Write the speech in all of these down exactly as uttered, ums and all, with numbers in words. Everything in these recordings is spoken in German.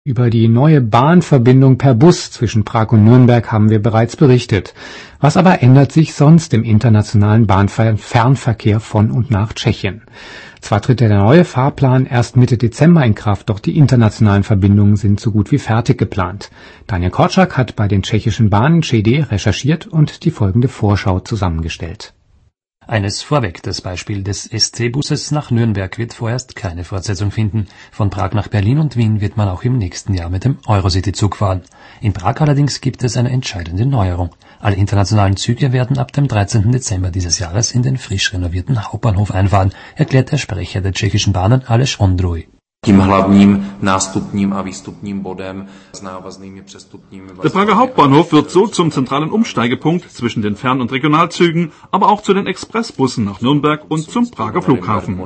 Über die neue Bahnverbindung per Bus zwischen Prag und Nürnberg haben wir bereits berichtet. Was aber ändert sich sonst im internationalen Bahnfernverkehr von und nach Tschechien? Zwar tritt der neue Fahrplan erst Mitte Dezember in Kraft, doch die internationalen Verbindungen sind so gut wie fertig geplant. Daniel Korczak hat bei den tschechischen Bahnen C D recherchiert und die folgende Vorschau zusammengestellt. Eines vorweg, das Beispiel des S C-Busses nach Nürnberg wird vorerst keine Fortsetzung finden. Von Prag nach Berlin und Wien wird man auch im nächsten Jahr mit dem Eurocity-Zug fahren. In Prag allerdings gibt es eine entscheidende Neuerung. Alle internationalen Züge werden ab dem dreizehnten Dezember dieses Jahres in den frisch renovierten Hauptbahnhof einfahren, erklärt der Sprecher der tschechischen Bahnen Aleš Ondruj. Der Prager Hauptbahnhof wird so zum zentralen Umsteigepunkt zwischen den Fern- und Regionalzügen, aber auch zu den Expressbussen nach Nürnberg und zum Prager Flughafen.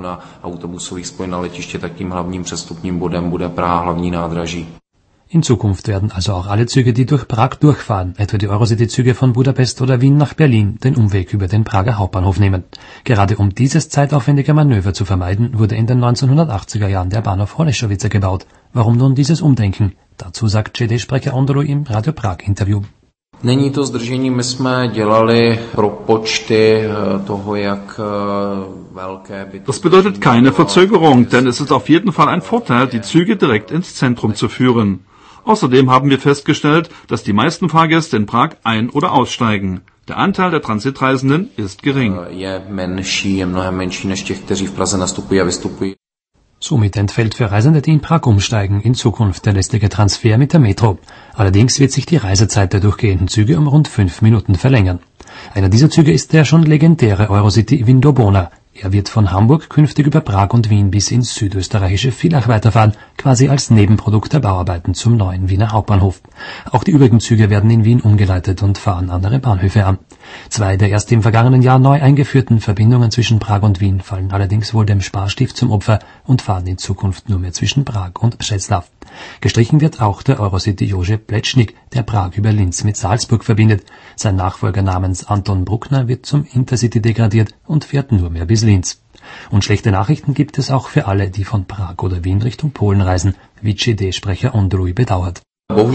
In Zukunft werden also auch alle Züge, die durch Prag durchfahren, etwa die Eurocity-Züge von Budapest oder Wien nach Berlin, den Umweg über den Prager Hauptbahnhof nehmen. Gerade um dieses zeitaufwendige Manöver zu vermeiden, wurde in den neunzehnhundertachtziger Jahren der Bahnhof Holešovice gebaut. Warum nun dieses Umdenken? Dazu sagt C D-Sprecher Ondruj im Radio Prag-Interview. Není to zdržení, my jsme dělali propočty toho, jak velké by... Das bedeutet keine Verzögerung, denn es ist auf jeden Fall ein Vorteil, die Züge direkt ins Zentrum zu führen. Außerdem haben wir festgestellt, dass die meisten Fahrgäste in Prag ein- oder aussteigen. Der Anteil der Transitreisenden ist gering. Je menší, je mnohem menší než těch, kteří v Praze nastupují a vystupují. Somit entfällt für Reisende, die in Prag umsteigen, in Zukunft der lästige Transfer mit der Metro. Allerdings wird sich die Reisezeit der durchgehenden Züge um rund fünf Minuten verlängern. Einer dieser Züge ist der schon legendäre Eurocity Vindobona. Er wird von Hamburg künftig über Prag und Wien bis ins südösterreichische Villach weiterfahren, quasi als Nebenprodukt der Bauarbeiten zum neuen Wiener Hauptbahnhof. Auch die übrigen Züge werden in Wien umgeleitet und fahren andere Bahnhöfe an. Zwei der erst im vergangenen Jahr neu eingeführten Verbindungen zwischen Prag und Wien fallen allerdings wohl dem Sparstift zum Opfer und fahren in Zukunft nur mehr zwischen Prag und Břeclav. Gestrichen wird auch der Eurocity Jože Plečnik, der Prag über Linz mit Salzburg verbindet. Sein Nachfolger namens Anton Bruckner wird zum Intercity degradiert und fährt nur mehr bis Linz. Und schlechte Nachrichten gibt es auch für alle, die von Prag oder Wien Richtung Polen reisen, wie C D-Sprecher Ondruj bedauert.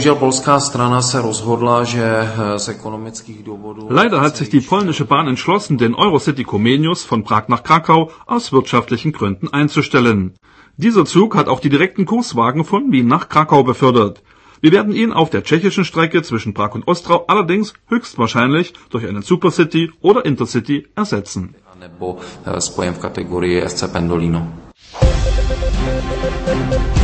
Leider hat sich die polnische Bahn entschlossen, den Eurocity Comenius von Prag nach Krakau aus wirtschaftlichen Gründen einzustellen. Dieser Zug hat auch die direkten Kurswagen von Wien nach Krakau befördert. Wir werden ihn auf der tschechischen Strecke zwischen Prag und Ostrau allerdings höchstwahrscheinlich durch einen Supercity oder Intercity ersetzen. Nebo spojen v kategorii S C Pendolino.